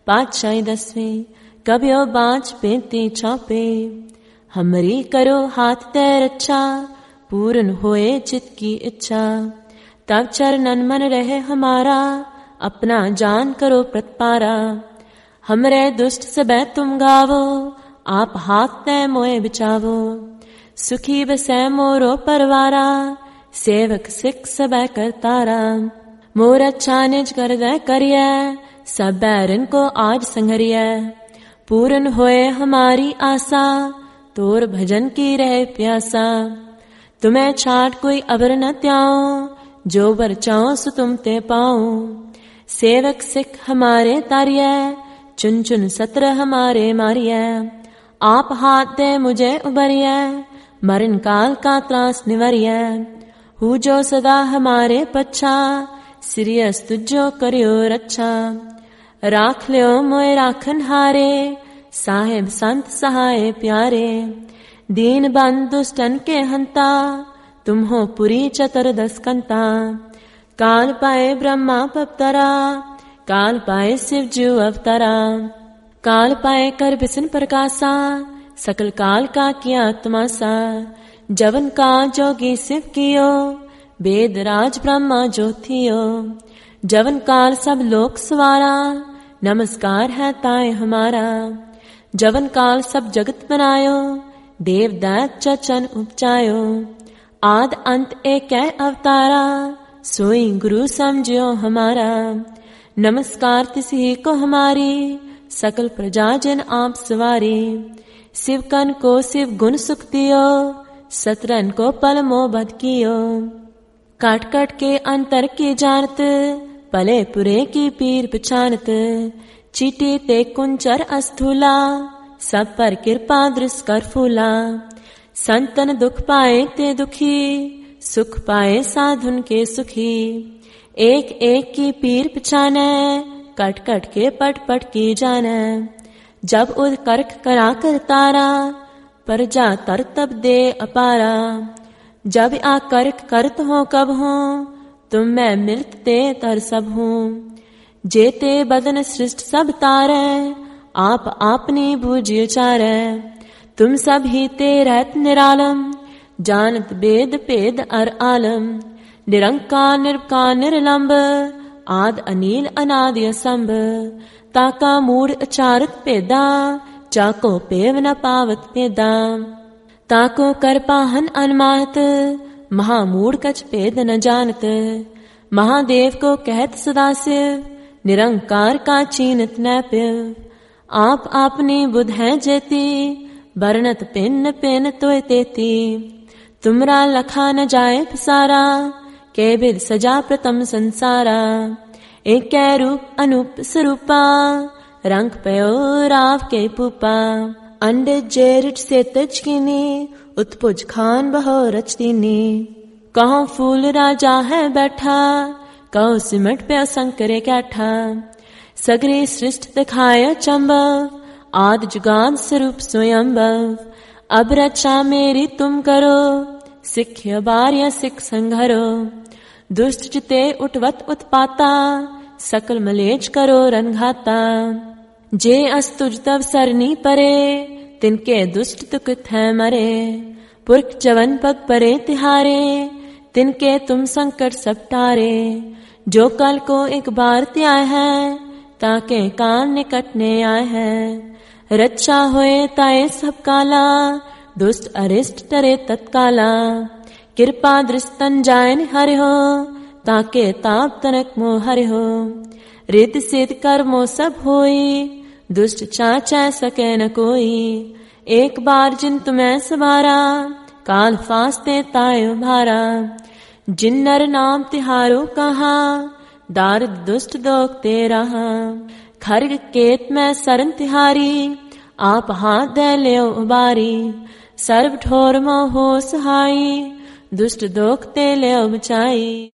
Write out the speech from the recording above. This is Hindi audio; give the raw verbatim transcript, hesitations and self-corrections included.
पातशाही दसवीं कबियो बाँच पेंती छापे। हमरी करो हाथ ते रक्षा, पूर्ण होए चित की इच्छा। तब चरणन मन रहे हमारा, अपना जान करो प्रतिपारा। हमरे दुष्ट सबे तुम गावो, आप हाथ ते मोए बिचावो। सुखी बसै मोरो परवारा, सेवक सिख सबे करतारा। मोर अच्छा निज कर दे करिए, सब बैरन को आज संघरिए। पूर्ण होए हमारी आशा, तोर भजन की रहे प्यासा। तुम्हें छाट कोई अबर न त्याओ, जो बर चाओ सो तुम ते पाओ। सेवक सिख हमारे तारिये, चुन चुन सत्र हमारे मारिये। आप हाथ दे मुझे उबरिये, मरण काल का त्रास निवरिये। हु जो सदा हमारे पच्छा, सिरियस तुझो करियो रक्षा। राख लियो मोए राखन हारे, साहेब संत सहाय प्यारे। दीन बंद दुष्टन के हंता, तुम हो पुरी चतुर्दश कंता। काल पाए ब्रह्मा पवतरा, काल पाए शिव जू अवतरा। काल पाए कर बिसन प्रकाशा, सकल काल का किया तमाशा। जवन का जोगी शिव कियो, वेद राज ब्रह्मा ज्योतियो। जवन काल सब लोक सवारा, नमस्कार है ताय हमारा। जवन काल सब जगत बनायो, देव दैत चचन उपजायो। आद अंत एक है अवतारा, सोई गुरु समझियो हमारा। नमस्कार तिसी को हमारी, सकल प्रजाजन आप सवारी। शिव कन को शिव गुण सुख दियो, सतरन को पल मोह बद कियो। काट काट के अंतर की जानत, पले पुरे की पीर पछानत। चीटी ते कुंचर अस्थूला, सब पर कृपा दृश्य कर फूला। संतन दुख पाए ते दुखी, सुख पाए साधुन के सुखी। एक एक की पीर पछाने, कट कट के पट पट की जाने। जब उद करक करा कर तारा, पर जा तर तब दे अपारा। जब आ करक करत हो कब हो, तुम मैं मिलत ते तर सब हूँ। जेते बदन सृष्ट सब तारे, आप आपनी बूझ चारे। तुम सब ही ते रहत निरालम, जानत वेद पेद अर आलम। निरंकार निर्विकार निर्लंब, आद अनील अनादि असंभ। ताका मूढ़ अचारत पेदा, जाको पेव न पावत पेदा। ताको कर पाहन अनमानत, महामूढ़ कछ पेद न जानत। महादेव को कहत सदाशिव, निरंकार का चीनत न पिव। आप आपनी बुध है जेती, बरनत पिन पिन तोय तेती। तुमरा लखा न जाए पसारा, के बिद सजा प्रथम संसारा। एक रूप अनूप स्वरूपा, रंग पयो राव के पुपा। अंड जेरिट से तजकिनी, उत्पुज खान बहो रचतीनी। कहो फूल राजा है बैठा, कहो सिमट पे संकरे कैठा। सगरी सृष्ट दिखाए चंबव, आद जुगाद स्वरूप स्वयंभव। अब रक्षा मेरी तुम करो, सिख्य बार्य सिख संघरो। दुष्ट चिते उठवत उत्पाता, सकल मलेच करो रनघाता। जे अस्तुज तव सरनी परे, तिनके दुष्ट तुकित है मरे। पुरख जवन पग परे तिहारे, तिनके तुम संकट सब टारे। जो कल को एक बार त्याय है, ताके कान निकटने आए हैं। रक्षा होए ताए सब काला, दुष्ट अरिष्ट टरे तत्काला। कृपा दृष्टन जायन हरि हो, ताके ताप तनक मोह हरि हो। रित सिद्ध कर्मो सब होई, दुष्ट चाचा सके न कोई। एक बार जिन तुम्हें सवारा, काल फासते तायो भारा। जिन नर नाम तिहारो कहा, दारिद दुष्ट दोख ते रहा। खरग केत में सरन तिहारी, आप हाथ दे लियो उबारी। सर्व ठोर मोह हो सहाई, दुष्ट दोख ते लियो बचाई।